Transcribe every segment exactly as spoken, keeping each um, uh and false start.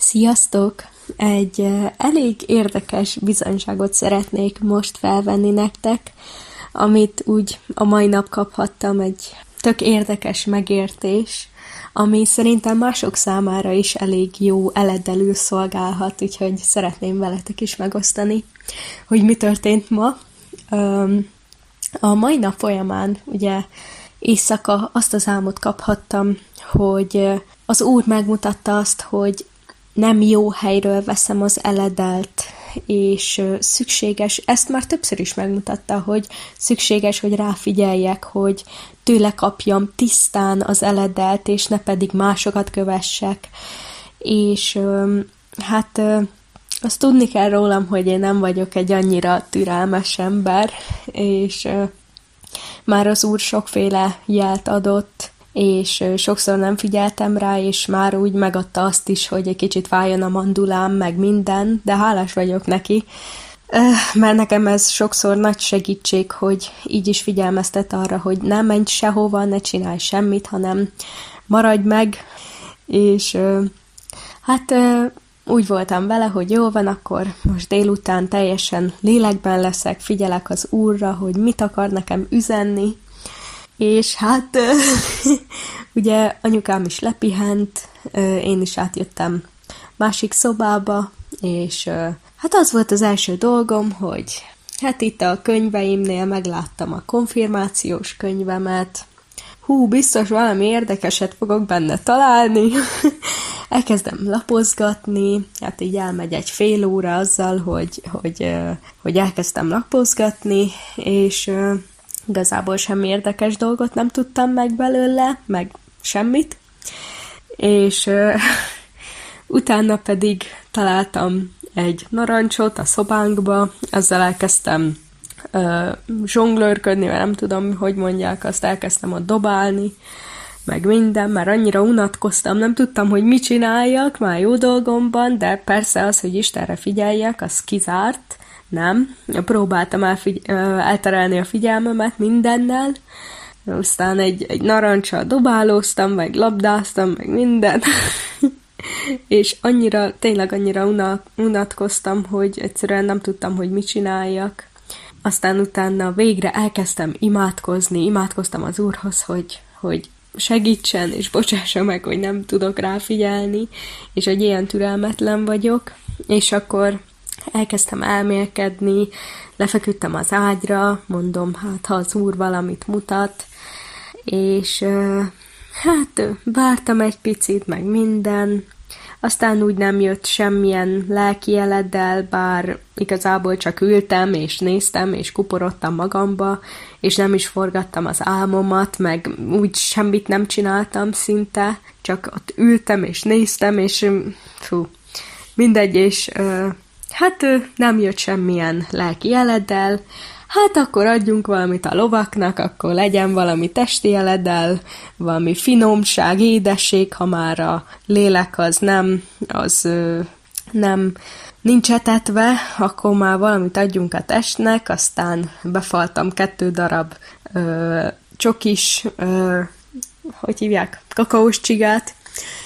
Sziasztok! Egy uh, elég érdekes bizonyságot szeretnék most felvenni nektek, amit úgy a mai nap kaphattam, egy tök érdekes megértés, ami szerintem mások számára is elég jó eledelül szolgálhat, úgyhogy szeretném veletek is megosztani, hogy mi történt ma. Um, a mai nap folyamán ugye éjszaka azt az álmot kaphattam, hogy az Úr megmutatta azt, hogy nem jó helyről veszem az eledelt, és szükséges, ezt már többször is megmutatta, hogy szükséges, hogy ráfigyeljek, hogy tőle kapjam tisztán az eledelt, és ne pedig másokat kövessek. És hát azt tudni kell rólam, hogy én nem vagyok egy annyira türelmes ember, és már az Úr sokféle jelt adott, és sokszor nem figyeltem rá, és már úgy megadta azt is, hogy egy kicsit fájjon a mandulám, meg minden, de hálás vagyok neki, mert nekem ez sokszor nagy segítség, hogy így is figyelmeztet arra, hogy ne menj sehova, ne csinálj semmit, hanem maradj meg, és hát úgy voltam vele, hogy jó van, akkor most délután teljesen lélekben leszek, figyelek az Úrra, hogy mit akar nekem üzenni, és hát ugye anyukám is lepihent, én is átjöttem másik szobába, és hát az volt az első dolgom, hogy hát itt a könyveimnél megláttam a konfirmációs könyvemet, hú, biztos valami érdekeset fogok benne találni, elkezdem lapozgatni, hát így elmegy egy fél óra azzal, hogy, hogy, hogy elkezdtem lapozgatni, és igazából semmi érdekes dolgot nem tudtam meg belőle, meg semmit, és uh, utána pedig találtam egy narancsot a szobánkba, azzal elkezdtem uh, zsonglőrködni, mert nem tudom, hogy mondják, azt elkezdtem ott dobálni, meg minden, már annyira unatkoztam, nem tudtam, hogy mit csináljak, már jó dolgomban, de persze az, hogy Istenre figyeljek, az kizárt, nem. Próbáltam elfigy- elterelni a figyelmemet mindennel, aztán egy, egy narancsal dobálóztam, meg labdáztam, meg minden, és annyira, tényleg annyira una- unatkoztam, hogy egyszerűen nem tudtam, hogy mit csináljak. Aztán utána végre elkezdtem imádkozni, imádkoztam az Úrhoz, hogy, hogy segítsen, és bocsássa meg, hogy nem tudok ráfigyelni, és hogy ilyen türelmetlen vagyok, és akkor elkezdtem elmélkedni, lefeküdtem az ágyra, mondom, hát ha az Úr valamit mutat, és hát vártam egy picit, meg minden, aztán úgy nem jött semmilyen lelki jeleddel, bár igazából csak ültem, és néztem, és kuporodtam magamba, és nem is forgattam az álmomat, meg úgy semmit nem csináltam szinte, csak ott ültem, és néztem, és fú, mindegy, és hát nem jött semmilyen lelki jeleddel, hát akkor adjunk valamit a lovaknak, akkor legyen valami testi jeleddel, valami finomság, édesség, ha már a lélek az nem, az nem nincs etetve, akkor már valamit adjunk a testnek, aztán befaltam kettő darab ö, csokis, ö, hogy hívják, kakaós csigát,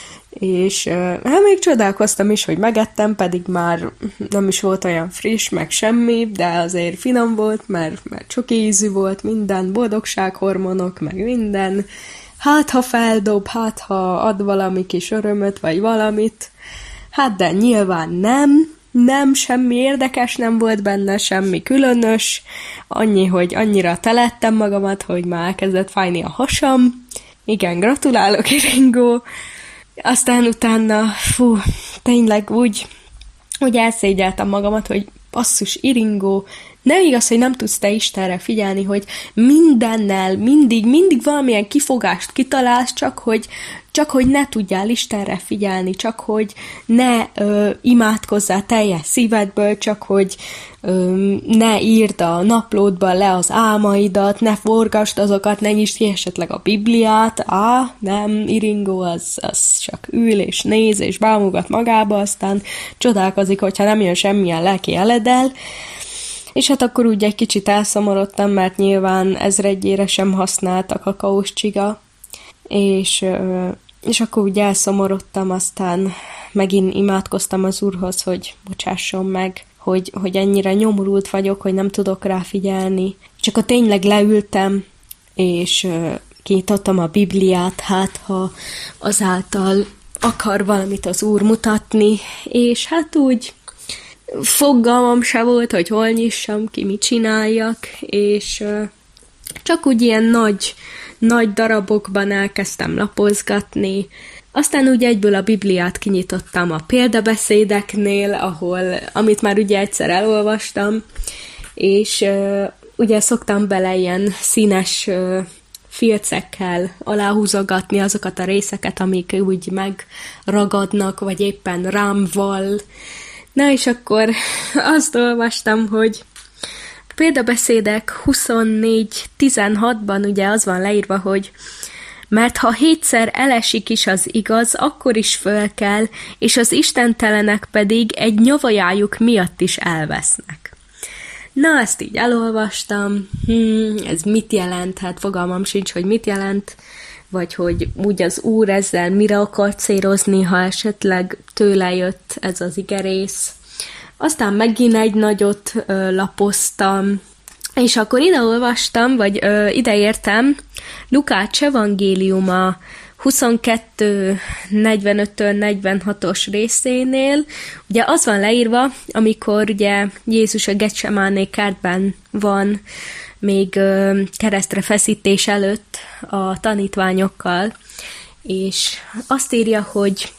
és hát még csodálkoztam is, hogy megettem, pedig már nem is volt olyan friss, meg semmi, de azért finom volt, mert, mert csoki ízű volt, minden, boldogsághormonok, meg minden. Hát, ha feldob, hát, ha ad valami kis örömöt, vagy valamit. Hát, de nyilván nem, nem, semmi érdekes nem volt benne, semmi különös. Annyi, hogy annyira telettem magamat, hogy már elkezdett fájni a hasam. Igen, gratulálok, Iringó! Aztán utána, fú, tényleg úgy, úgy elszégyeltem magamat, hogy basszus, Iringó, nem igaz, hogy nem tudsz te Istenre figyelni, hogy mindennel, mindig, mindig valamilyen kifogást kitalálsz, csak hogy, csak hogy ne tudjál Istenre figyelni, csak hogy ne ö, imádkozzál teljes szívedből, csak hogy ö, ne írd a naplódban le az álmaidat, ne forgasd azokat, ne nyisd ki esetleg a Bibliát, á, nem, Iringó, az, az csak ül és néz és bámugat magába, aztán csodálkozik, hogyha nem jön semmilyen lelki jeledel. És hát akkor úgy egy kicsit elszomorodtam, mert nyilván ezredjére sem használt a kakaós csiga, és, és akkor úgy elszomorodtam, aztán megint imádkoztam az Úrhoz, hogy bocsásson meg, hogy, hogy ennyire nyomorult vagyok, hogy nem tudok rá figyelni. Csak akkor tényleg leültem, és kinyitottam a Bibliát, hát ha azáltal akar valamit az Úr mutatni, és hát úgy fogalmam se volt, hogy hol nyissam ki, mit csináljak, és csak úgy ilyen nagy, nagy darabokban elkezdtem lapozgatni. Aztán úgy egyből a Bibliát kinyitottam a példabeszédeknél, ahol, amit már ugye egyszer elolvastam, és ugye szoktam bele ilyen színes filcekkel aláhúzogatni azokat a részeket, amik úgy megragadnak, vagy éppen rám val. Na és akkor azt olvastam, hogy példabeszédek huszonnégy tizenhatban ugye az van leírva, hogy mert ha hétszer elesik is az igaz, akkor is föl kell, és az istentelenek pedig egy nyavajájuk miatt is elvesznek. Na, ezt így elolvastam, hmm, ez mit jelent? Hát fogalmam sincs, hogy mit jelent, vagy hogy úgy az Úr ezzel mire akar célozni, ha esetleg tőle jött ez az igerész. Aztán megint egy nagyot ö, lapoztam, és akkor ide olvastam, vagy ö, ide értem Lukács evangéliuma huszonkettő negyvenöttől negyvenhatos részénél, ugye az van leírva, amikor ugye Jézus a Getsemáné kertben van, még ö, keresztre feszítés előtt a tanítványokkal, és azt írja, hogy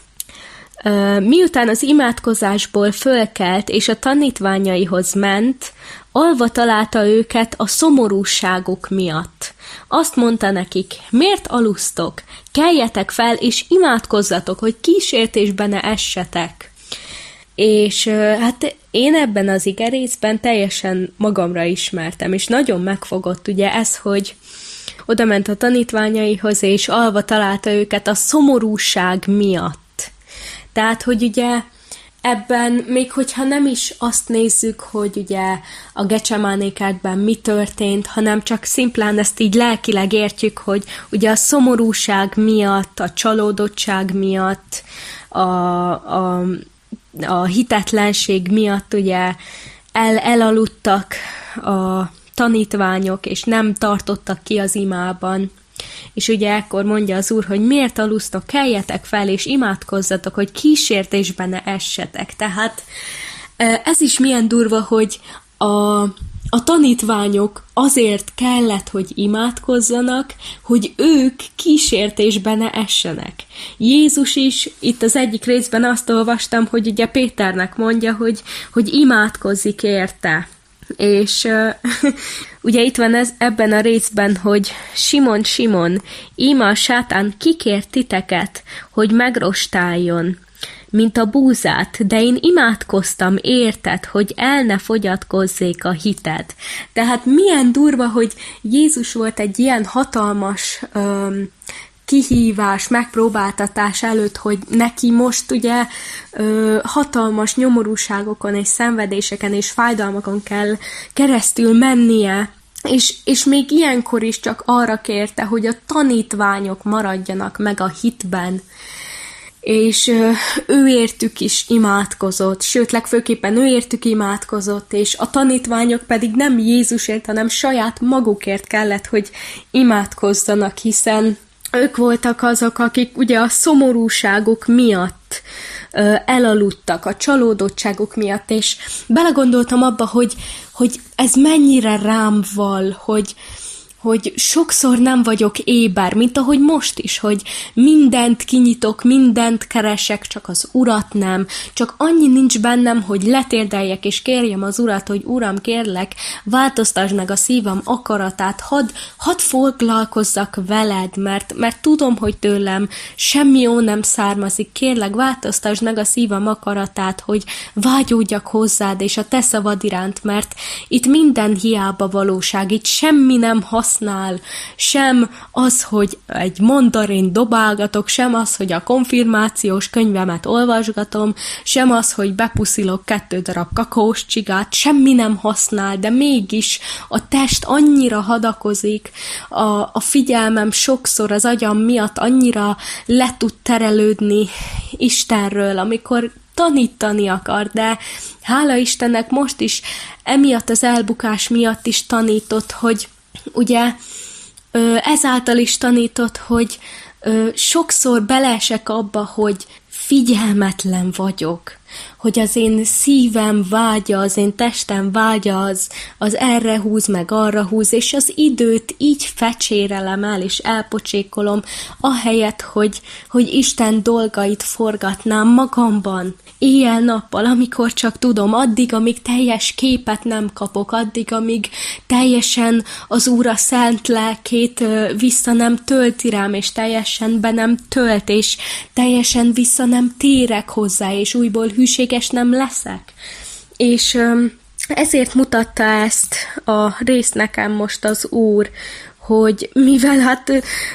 ö, miután az imádkozásból fölkelt, és a tanítványaihoz ment, alva találta őket a szomorúságuk miatt. Azt mondta nekik, miért alusztok? Keljetek fel, és imádkozzatok, hogy kísértésbe ne essetek. És hát én ebben az igerészben teljesen magamra ismertem, és nagyon megfogott ugye ez, hogy oda ment a tanítványaihoz, és alva találta őket a szomorúság miatt. Tehát, hogy ugye ebben, még hogyha nem is azt nézzük, hogy ugye a Getsemáné kertben mi történt, hanem csak szimplán ezt így lelkileg értjük, hogy ugye a szomorúság miatt, a csalódottság miatt, a, a, a hitetlenség miatt ugye el, elaludtak a tanítványok, és nem tartottak ki az imában. És ugye ekkor mondja az Úr, hogy miért alusztok, keljetek fel, és imádkozzatok, hogy kísértésben ne essetek. Tehát ez is milyen durva, hogy a, a tanítványok azért kellett, hogy imádkozzanak, hogy ők kísértésben ne essenek. Jézus is, itt az egyik részben azt olvastam, hogy ugye Péternek mondja, hogy, hogy imádkozzik érte. És uh, ugye itt van ez, ebben a részben, hogy Simon, Simon, íme a sátán kikért titeket, hogy megrostáljon, mint a búzát, de én imádkoztam érted, hogy el ne fogyatkozzék a hited. Tehát milyen durva, hogy Jézus volt egy ilyen hatalmas um, kihívás, megpróbáltatás előtt, hogy neki most ugye ö, hatalmas nyomorúságokon és szenvedéseken és fájdalmakon kell keresztül mennie, és, és még ilyenkor is csak arra kérte, hogy a tanítványok maradjanak meg a hitben, és ö, ő értük is imádkozott, sőt, legfőképpen ő értük imádkozott, és a tanítványok pedig nem Jézusért, hanem saját magukért kellett, hogy imádkozzanak, hiszen ők voltak azok, akik ugye a szomorúságuk miatt ö, elaludtak, a csalódottságuk miatt, és belegondoltam abba, hogy, hogy ez mennyire rám val, hogy, hogy sokszor nem vagyok éber, mint ahogy most is, hogy mindent kinyitok, mindent keresek, csak az Urat nem, csak annyi nincs bennem, hogy letérdeljek és kérjem az Urat, hogy Uram, kérlek, változtasd meg a szívem akaratát, hadd, hadd foglalkozzak veled, mert, mert tudom, hogy tőlem semmi jó nem származik, kérlek, változtasd meg a szívem akaratát, hogy vágyódjak hozzád és a te szavad iránt, mert itt minden hiába valóság, itt semmi nem hasz használ, sem az, hogy egy mandarin dobálgatok, sem az, hogy a konfirmációs könyvemet olvasgatom, sem az, hogy bepuszilok kettő darab kakaós csigát, semmi nem használ, de mégis a test annyira hadakozik, a, a figyelmem sokszor az agyam miatt annyira le tud terelődni Istenről, amikor tanítani akar, de hála Istennek most is emiatt az elbukás miatt is tanított, hogy ugye ezáltal is tanított, hogy sokszor beleesek abba, hogy figyelmetlen vagyok, hogy az én szívem vágya, az én testem vágya, az, az erre húz, meg arra húz, és az időt így fecsérelem el, és elpocsékolom, ahelyett, hogy, hogy Isten dolgait forgatnám magamban, éjjel-nappal, amikor csak tudom, addig, amíg teljes képet nem kapok, addig, amíg teljesen az Úr a szent lelkét vissza nem tölti rám, és teljesen be nem tölt, és teljesen vissza nem térek hozzá, és újból hűséges nem leszek. És ezért mutatta ezt a részt nekem most az Úr, hogy mivel hát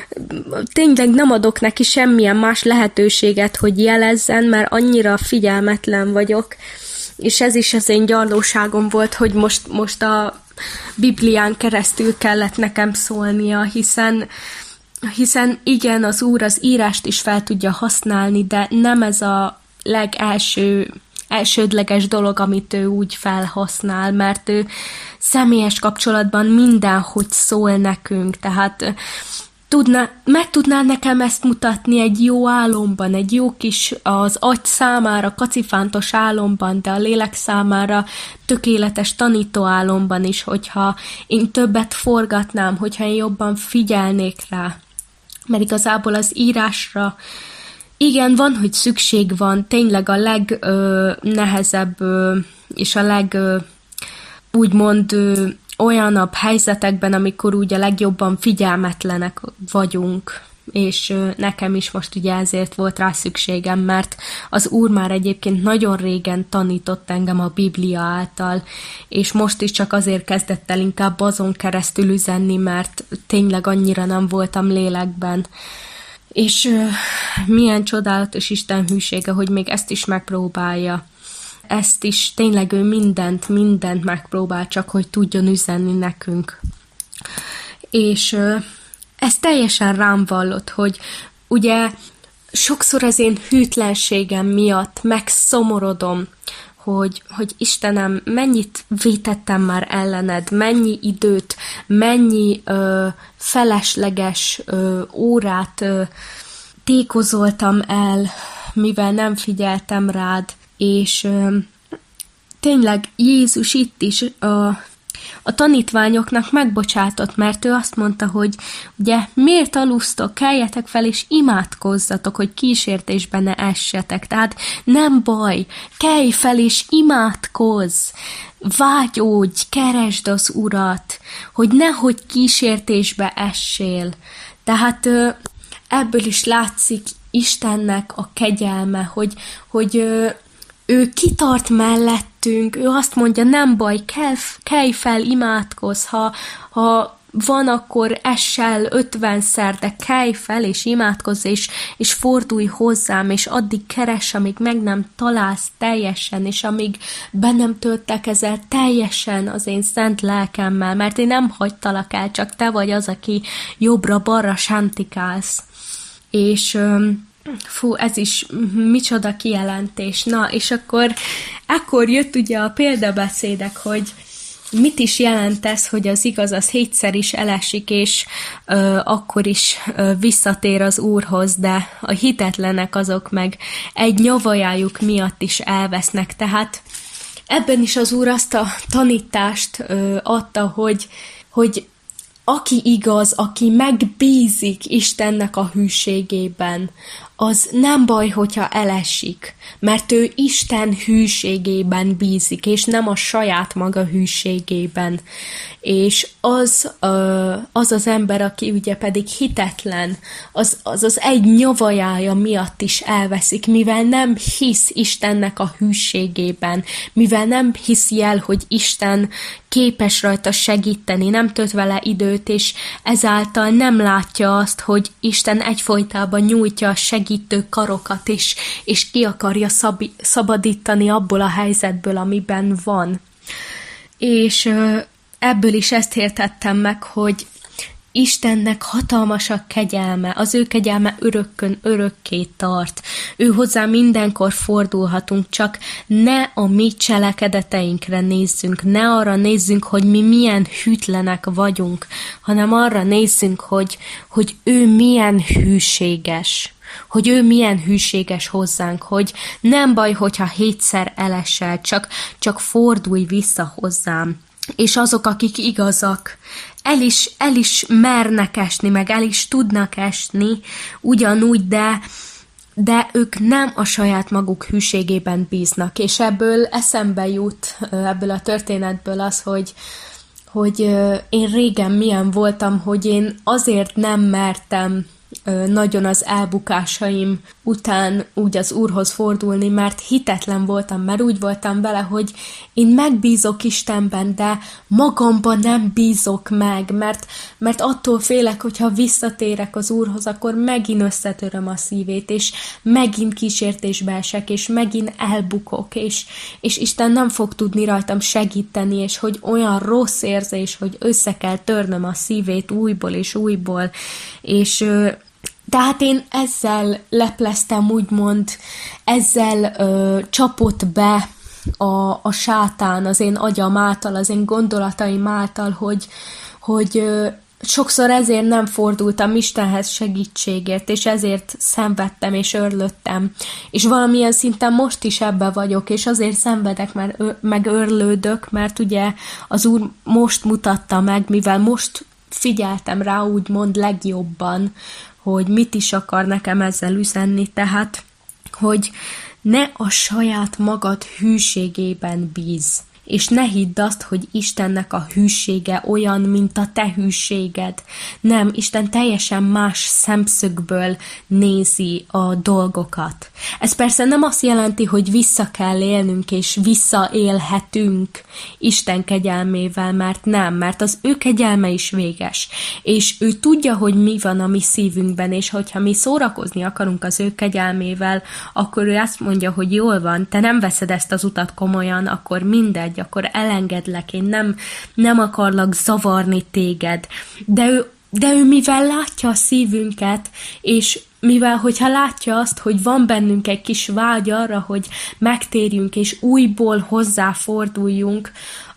tényleg nem adok neki semmilyen más lehetőséget, hogy jelezzen, mert annyira figyelmetlen vagyok, és ez is az én gyarlóságom volt, hogy most, most a Biblián keresztül kellett nekem szólnia, hiszen hiszen igen, az Úr az írást is fel tudja használni, de nem ez a legelső, elsődleges dolog, amit ő úgy felhasznál, mert ő személyes kapcsolatban mindenhogy szól nekünk, tehát tudná, meg tudná nekem ezt mutatni egy jó álomban, egy jó kis az agy számára kacifántos álomban, de a lélek számára tökéletes tanító álomban is, hogyha én többet forgatnám, hogyha én jobban figyelnék rá. Mert igazából az írásra igen, van, hogy szükség van, tényleg a legnehezebb és a leg ö, úgymond ö, olyanabb helyzetekben, amikor úgy a legjobban figyelmetlenek vagyunk, és ö, nekem is most ugye ezért volt rá szükségem, mert az Úr már egyébként nagyon régen tanított engem a Biblia által, és most is csak azért kezdett el inkább azon keresztül üzenni, mert tényleg annyira nem voltam lélekben. És uh, milyen csodálatos Isten hűsége, hogy még ezt is megpróbálja. Ezt is tényleg ő mindent, mindent megpróbál, csak hogy tudjon üzenni nekünk. És uh, ez teljesen rám vallott, hogy ugye sokszor az én hűtlenségem miatt megszomorodom, hogy, hogy Istenem, mennyit vétettem már ellened, mennyi időt, mennyi ö, felesleges ö, órát ö, tékozoltam el, mivel nem figyeltem rád, és ö, tényleg Jézus itt is a A tanítványoknak megbocsátott, mert ő azt mondta, hogy ugye miért alusztok, keljetek fel és imádkozzatok, hogy kísértésben ne essetek. Tehát nem baj, kelj fel és imádkozz, vágyódj, keresd az Urat, hogy nehogy kísértésbe essél. Tehát ebből is látszik Istennek a kegyelme, hogy, hogy ő kitart mellettünk, ő azt mondja, nem baj, kelj, kelj fel, imádkozz, ha, ha van, akkor essel ötvenszer, de kelj fel, és imádkozz, és, és fordulj hozzám, és addig keres, amíg meg nem találsz teljesen, és amíg be nem töltekezel teljesen az én szent lelkemmel, mert én nem hagytalak el, csak te vagy az, aki jobbra-balra sántikálsz. És fú, ez is micsoda kijelentés. Na, és akkor ekkor jött ugye a példabeszédek, hogy mit is jelent ez, hogy az igaz az hétszer is elesik, és ö, akkor is ö, visszatér az Úrhoz, de a hitetlenek azok meg egy nyavajájuk miatt is elvesznek. Tehát ebben is az Úr azt a tanítást ö, adta, hogy, hogy aki igaz, aki megbízik Istennek a hűségében, az nem baj, hogyha elesik, mert ő Isten hűségében bízik, és nem a saját maga hűségében. És az az, az ember, aki ugye pedig hitetlen, az, az az egy nyavajája miatt is elveszik, mivel nem hisz Istennek a hűségében, mivel nem hiszi el, hogy Isten képes rajta segíteni, nem tölt vele időt, és ezáltal nem látja azt, hogy Isten egyfolytában nyújtja a segítő karokat, és, és ki akarja szab- szabadítani abból a helyzetből, amiben van. És ebből is ezt értettem meg, hogy Istennek hatalmas a kegyelme, az ő kegyelme örökkön örökké tart. Ő hozzá mindenkor fordulhatunk, csak ne a mi cselekedeteinkre nézzünk, ne arra nézzünk, hogy mi milyen hűtlenek vagyunk, hanem arra nézzünk, hogy, hogy ő milyen hűséges. Hogy ő milyen hűséges hozzánk, hogy nem baj, hogyha hétszer elesel, csak, csak fordulj vissza hozzám. És azok, akik igazak, el is, el is mernek esni, meg el is tudnak esni ugyanúgy, de, de ők nem a saját maguk hűségében bíznak. És ebből eszembe jut, ebből a történetből az, hogy, hogy én régen milyen voltam, hogy én azért nem mertem nagyon az elbukásaim után úgy az Úrhoz fordulni, mert hitetlen voltam, mert úgy voltam vele, hogy én megbízok Istenben, de magamban nem bízok meg, mert, mert attól félek, hogyha visszatérek az Úrhoz, akkor megint összetöröm a szívét, és megint kísértésbe esek, és megint elbukok, és, és Isten nem fog tudni rajtam segíteni, és hogy olyan rossz érzés, hogy össze kell törnöm a szívét újból és újból, és tehát én ezzel lepleztem, úgymond, ezzel ö, csapott be a, a sátán az én agyam által, az én gondolataim által, hogy, hogy ö, sokszor ezért nem fordultam Istenhez segítségért, és ezért szenvedtem és örlöttem. És valamilyen szinten most is ebbe vagyok, és azért szenvedek, mert, meg örlődök, mert ugye az Úr most mutatta meg, mivel most figyeltem rá, úgymond legjobban, hogy mit is akar nekem ezzel üzenni, tehát, hogy ne a saját magad hűségében bíz, és ne hidd azt, hogy Istennek a hűsége olyan, mint a te hűséged. Nem, Isten teljesen más szemszögből nézi a dolgokat. Ez persze nem azt jelenti, hogy vissza kell élnünk, és visszaélhetünk Isten kegyelmével, mert nem, mert az ő kegyelme is véges. És ő tudja, hogy mi van a mi szívünkben, és hogyha mi szórakozni akarunk az ő kegyelmével, akkor ő azt mondja, hogy jól van, te nem veszed ezt az utat komolyan, akkor mindegy, akkor elengedlek, én nem, nem akarlak zavarni téged. De ő, de ő mivel látja a szívünket, és mivel, hogyha látja azt, hogy van bennünk egy kis vágy arra, hogy megtérjünk, és újból hozzáforduljunk,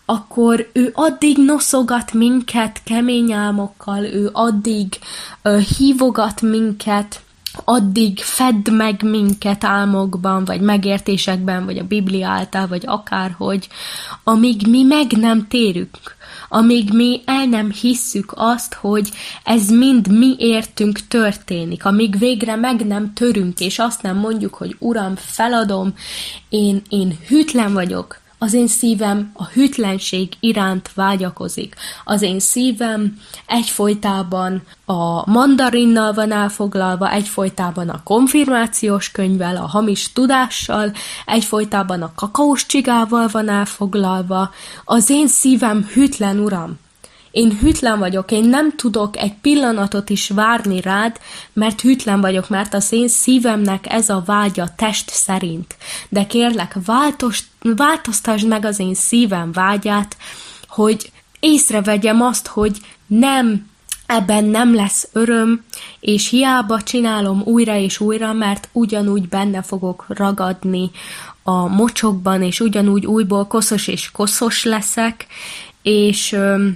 akkor ő addig noszogat minket kemény álmokkal, ő addig uh, hívogat minket, addig fedd meg minket álmokban, vagy megértésekben, vagy a Biblia által, vagy akárhogy, amíg mi meg nem térünk, amíg mi el nem hisszük azt, hogy ez mind mi értünk történik, amíg végre meg nem törünk, és azt nem mondjuk, hogy Uram, feladom, én, én hűtlen vagyok, az én szívem a hűtlenség iránt vágyakozik. Az én szívem egyfolytában a mandarinnal van elfoglalva, egyfolytában a konfirmációs könyvvel, a hamis tudással, egyfolytában a kakaós csigával van elfoglalva. Az én szívem hűtlen, Uram. Én hűtlen vagyok, én nem tudok egy pillanatot is várni rád, mert hűtlen vagyok, mert az én szívemnek ez a vágya test szerint. De kérlek, változ, változtasd meg az én szívem vágyát, hogy észrevegyem azt, hogy nem, ebben nem lesz öröm, és hiába csinálom újra és újra, mert ugyanúgy benne fogok ragadni a mocsokban, és ugyanúgy újból koszos és koszos leszek, és...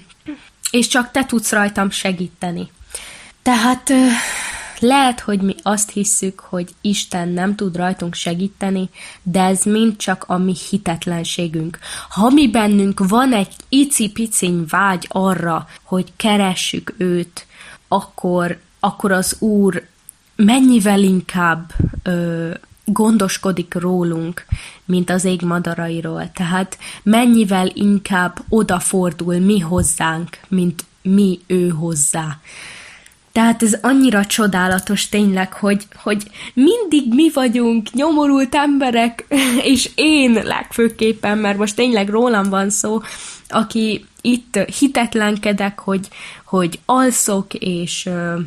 és csak te tudsz rajtam segíteni. Tehát lehet, hogy mi azt hisszük, hogy Isten nem tud rajtunk segíteni, de ez mind csak a mi hitetlenségünk. Ha mi bennünk van egy icipiciny vágy arra, hogy keressük őt, akkor, akkor az Úr mennyivel inkább ö, gondoskodik rólunk, mint az ég madarairól. Tehát mennyivel inkább odafordul mi hozzánk, mint mi ő hozzá. Tehát ez annyira csodálatos tényleg, hogy, hogy mindig mi vagyunk nyomorult emberek, és én legfőképpen, mert most tényleg rólam van szó, aki itt hitetlenkedek, hogy, hogy alszok, és,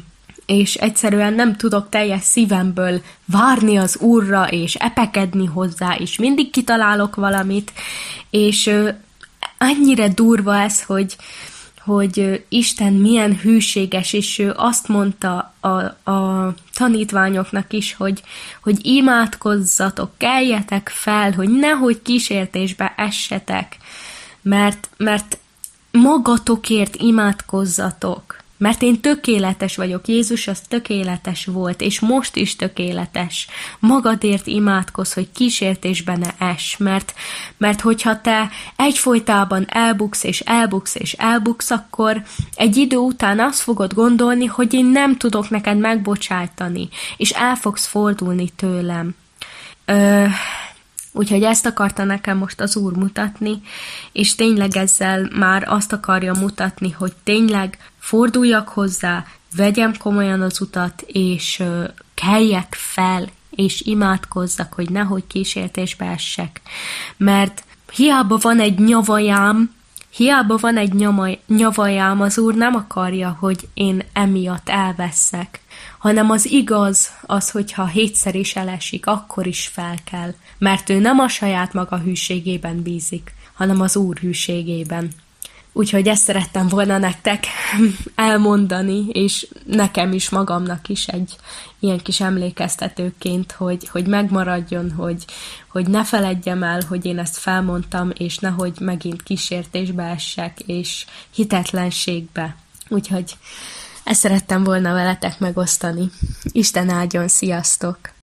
és egyszerűen nem tudok teljes szívemből várni az Úrra, és epekedni hozzá, és mindig kitalálok valamit, és annyira durva ez, hogy hogy Isten milyen hűséges, és ő azt mondta a, a tanítványoknak is, hogy, hogy imádkozzatok, keljetek fel, hogy nehogy kísértésbe essetek, mert, mert magatokért imádkozzatok, mert én tökéletes vagyok, Jézus az tökéletes volt, és most is tökéletes. Magadért imádkozz, hogy kísértésbe ne ess, mert, mert hogyha te egyfolytában elbuksz, és elbuksz, és elbuksz, akkor egy idő után azt fogod gondolni, hogy én nem tudok neked megbocsájtani, és el fogsz fordulni tőlem. Ö... Úgyhogy ezt akarta nekem most az Úr mutatni, és tényleg ezzel már azt akarja mutatni, hogy tényleg forduljak hozzá, vegyem komolyan az utat, és uh, keljek fel, és imádkozzak, hogy nehogy kísértésbe essek. Mert hiába van egy nyavajám, hiába van egy nyama, nyavajám, az Úr nem akarja, hogy én emiatt elveszek, hanem az igaz az, hogyha hétszer is elesik, akkor is fel kell, mert ő nem a saját maga hűségében bízik, hanem az Úr hűségében. Úgyhogy ezt szerettem volna nektek elmondani, és nekem is, magamnak is egy ilyen kis emlékeztetőként, hogy, hogy megmaradjon, hogy, hogy ne feledjem el, hogy én ezt felmondtam, és nehogy megint kísértésbe essek, és hitetlenségbe. Úgyhogy ezt szerettem volna veletek megosztani. Isten áldjon, sziasztok!